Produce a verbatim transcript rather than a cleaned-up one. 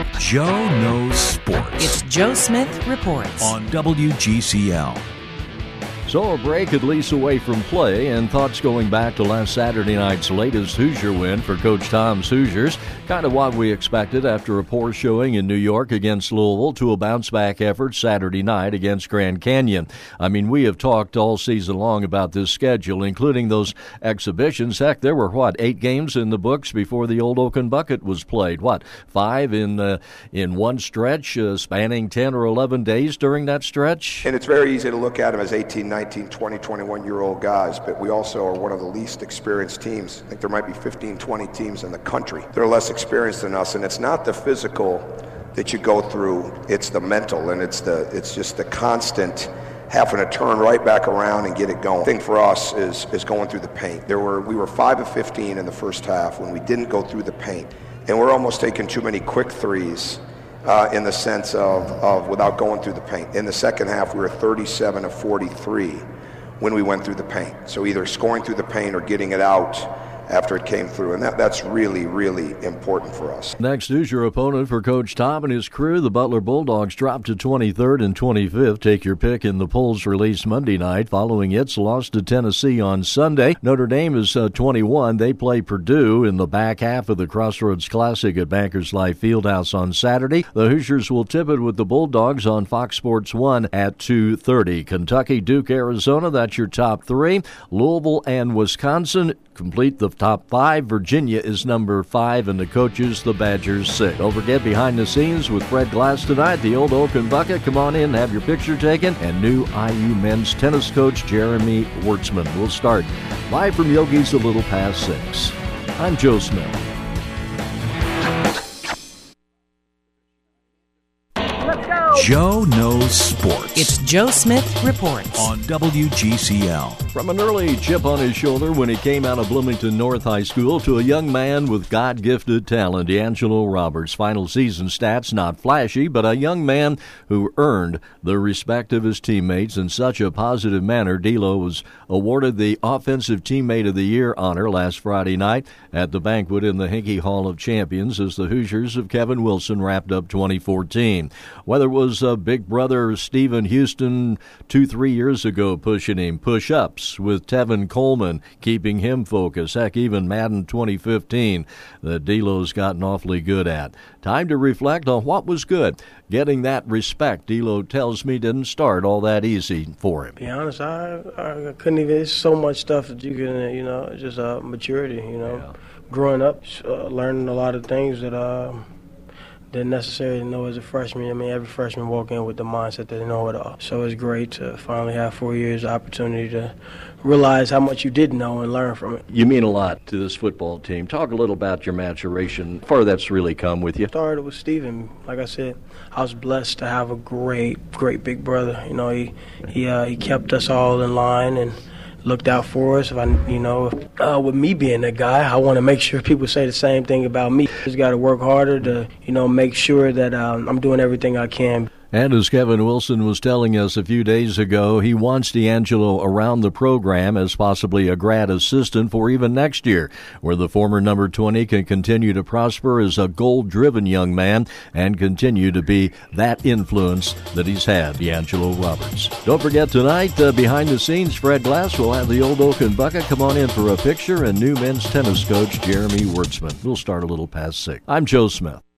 Joe Knows Sports. It's Joe Smith Reports on W G C L. So a break at least away from play, and thoughts going back to last Saturday night's latest Hoosier win for Coach Tom's Hoosiers. Kind of what we expected after a poor showing in New York against Louisville to a bounce-back effort Saturday night against Grand Canyon. I mean, we have talked all season long about this schedule, including those exhibitions. Heck, there were, what, eight games in the books before the Old Oaken Bucket was played. What, five in uh, in one stretch, uh, spanning ten or eleven days during that stretch? And it's very easy to look at them as eighteen, nineteen, twenty, twenty-one-year-old guys, but we also are one of the least experienced teams. I think there might be fifteen, twenty teams in the country that are less experienced than us, and it's not the physical that you go through, it's the mental, and it's the it's just the constant having to turn right back around and get it going. The thing for us is is going through the paint. There were we were five of fifteen in the first half when we didn't go through the paint, and we're almost taking too many quick threes uh, in the sense of, of without going through the paint. In the second half, we were thirty-seven of forty-three when we went through the paint. So either scoring through the paint or getting it out after it came through, and that, that's really, really important for us. Next Hoosier opponent for Coach Tom and his crew, the Butler Bulldogs, dropped to twenty-third and twenty-fifth. Take your pick in the polls released Monday night following its loss to Tennessee on Sunday. Notre Dame is uh, twenty-one. They play Purdue in the back half of the Crossroads Classic at Bankers Life Fieldhouse on Saturday. The Hoosiers will tip it with the Bulldogs on Fox Sports one at two thirty. Kentucky, Duke, Arizona, that's your top three. Louisville and Wisconsin complete the top five. Virginia is number five, and the coaches, the Badgers, six. Don't forget Behind the Scenes with Fred Glass tonight, the Old Oaken Bucket. Come on in, have your picture taken. And new I U men's tennis coach Jeremy Wertzman will start live from Yogi's a little past six. I'm Joe Smith. Joe Knows Sports. It's Joe Smith Reports on W G C L. From an early chip on his shoulder when he came out of Bloomington North High School to a young man with God-gifted talent, D'Angelo Roberts. Final season stats not flashy, but a young man who earned the respect of his teammates in such a positive manner. D'Lo was awarded the Offensive Teammate of the Year honor last Friday night at the banquet in the Hinkey Hall of Champions as the Hoosiers of Kevin Wilson wrapped up twenty fourteen. Whether it was uh, big brother Stephen Houston two, three years ago pushing him, push-ups with Tevin Coleman, keeping him focused. Heck, even Madden twenty fifteen that D'Lo's gotten awfully good at. Time to reflect on what was good. Getting that respect, D'Lo tells me, didn't start all that easy for him. To be honest, I, I couldn't even, there's so much stuff that you can, you know, just uh, maturity, you know. Yeah. Growing up, uh, learning a lot of things that uh, didn't necessarily know as a freshman. I mean, every freshman walk in with the mindset that they know it all. So it's great to finally have four years of opportunity to realize how much you did know and learn from it. You mean a lot to this football team. Talk a little about your maturation. How far that's really come with you. Started with Steven. Like I said, I was blessed to have a great, great big brother. You know, he he uh, he kept us all in line and looked out for us. If I, you know, uh, with me being that guy, I want to make sure people say the same thing about me. Just got to work harder to, you know, make sure that um, I'm doing everything I can. And as Kevin Wilson was telling us a few days ago, he wants D'Angelo around the program as possibly a grad assistant for even next year, where the former number twenty can continue to prosper as a goal-driven young man and continue to be that influence that he's had, D'Angelo Roberts. Don't forget tonight, uh, behind the scenes, Fred Glass will have the Old Oaken Bucket. Come on in for a picture, and new men's tennis coach Jeremy Wertzman. We'll start a little past six. I'm Joe Smith.